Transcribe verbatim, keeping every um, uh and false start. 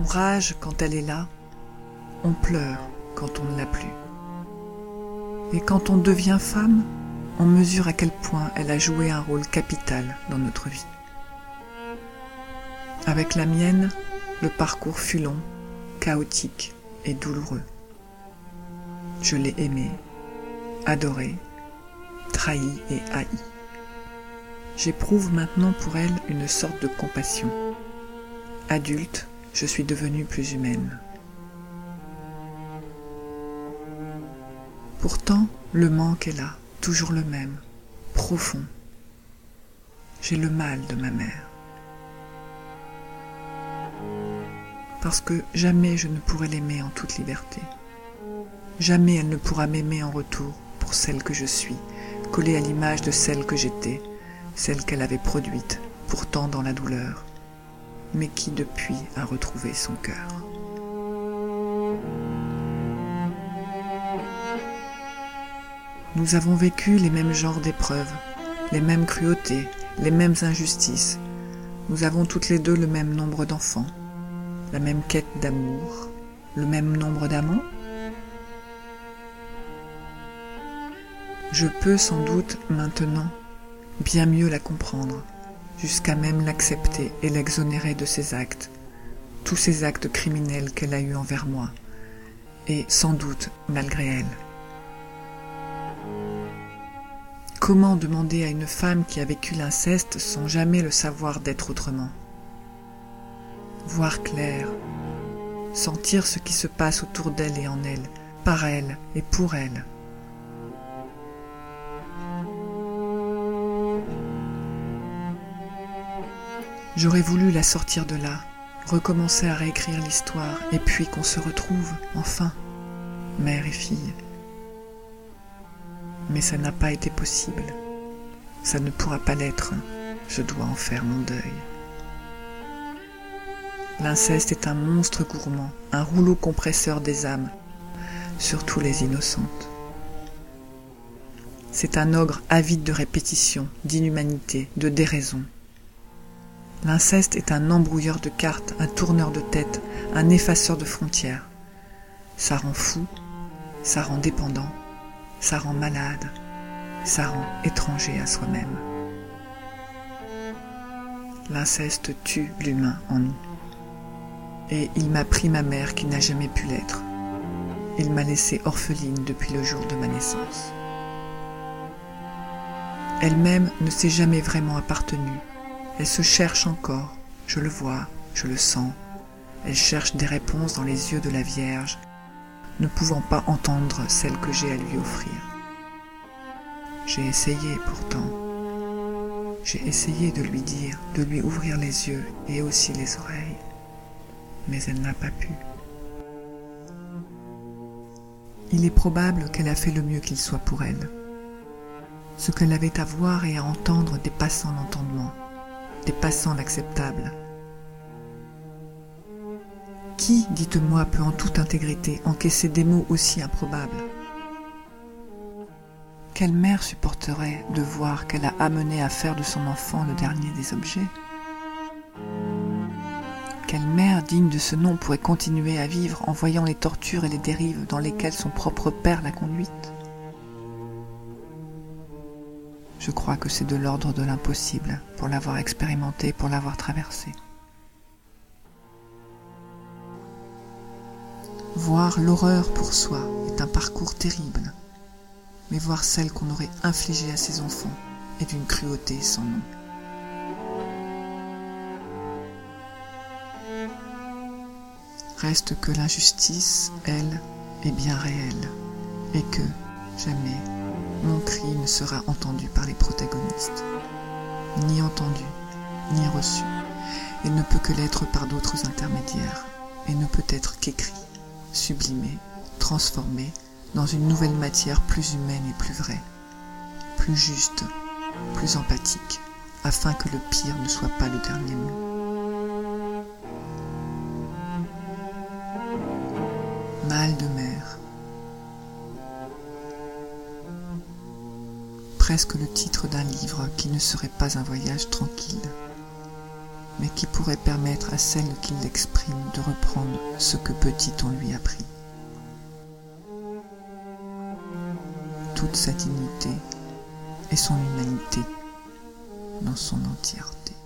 rage quand elle est là, on pleure quand on ne l'a plus. Et quand on devient femme, on mesure à quel point elle a joué un rôle capital dans notre vie. Avec la mienne, le parcours fut long, chaotique et douloureux. Je l'ai aimée, adorée, trahie et haïe. J'éprouve maintenant pour elle une sorte de compassion. Adulte, je suis devenue plus humaine. Pourtant, le manque est là, toujours le même, profond. J'ai le mal de ma mère. Parce que jamais je ne pourrai l'aimer en toute liberté. Jamais elle ne pourra m'aimer en retour pour celle que je suis, collée à l'image de celle que j'étais, celle qu'elle avait produite, pourtant dans la douleur, mais qui depuis a retrouvé son cœur. Nous avons vécu les mêmes genres d'épreuves, les mêmes cruautés, les mêmes injustices. Nous avons toutes les deux le même nombre d'enfants, la même quête d'amour, le même nombre d'amants. Je peux sans doute maintenant bien mieux la comprendre, jusqu'à même l'accepter et l'exonérer de ses actes, tous ces actes criminels qu'elle a eus envers moi, et sans doute malgré elle. Comment demander à une femme qui a vécu l'inceste sans jamais le savoir d'être autrement? Voir clair, sentir ce qui se passe autour d'elle et en elle, par elle et pour elle. J'aurais voulu la sortir de là, recommencer à réécrire l'histoire, et puis qu'on se retrouve, enfin, mère et fille. Mais ça n'a pas été possible. Ça ne pourra pas l'être. Je dois en faire mon deuil. L'inceste est un monstre gourmand, un rouleau compresseur des âmes, surtout les innocentes. C'est un ogre avide de répétition, d'inhumanité, de déraison. L'inceste est un embrouilleur de cartes, un tourneur de tête, un effaceur de frontières. Ça rend fou, ça rend dépendant, ça rend malade, ça rend étranger à soi-même. L'inceste tue l'humain en nous. Et il m'a pris ma mère qui n'a jamais pu l'être. Il m'a laissée orpheline depuis le jour de ma naissance. Elle-même ne s'est jamais vraiment appartenue. Elle se cherche encore, je le vois, je le sens. Elle cherche des réponses dans les yeux de la Vierge, ne pouvant pas entendre celle que j'ai à lui offrir. J'ai essayé pourtant. J'ai essayé de lui dire, de lui ouvrir les yeux et aussi les oreilles. Mais elle n'a pas pu. Il est probable qu'elle a fait le mieux qu'il soit pour elle. Ce qu'elle avait à voir et à entendre dépassant l'entendement, dépassant l'acceptable. Qui, dites-moi, peut en toute intégrité encaisser des mots aussi improbables? Quelle mère supporterait de voir qu'elle a amené à faire de son enfant le dernier des objets? Quelle mère digne de ce nom pourrait continuer à vivre en voyant les tortures et les dérives dans lesquelles son propre père l'a conduite? Je crois que c'est de l'ordre de l'impossible, pour l'avoir expérimenté, pour l'avoir traversé. Voir l'horreur pour soi est un parcours terrible, mais voir celle qu'on aurait infligée à ses enfants est d'une cruauté sans nom. Reste que l'injustice, elle, est bien réelle, et que, jamais, mon cri ne sera entendu par les protagonistes. Ni entendu, ni reçu. Il ne peut que l'être par d'autres intermédiaires, et ne peut être qu'écrit, sublimé, transformé dans une nouvelle matière plus humaine et plus vraie, plus juste, plus empathique, afin que le pire ne soit pas le dernier mot. Mal de mer. Presque le titre d'un livre qui ne serait pas un voyage tranquille. mais qui pourrait permettre à celle qui l'exprime de reprendre ce que petit on lui a pris. Toute sa dignité et son humanité dans son entièreté.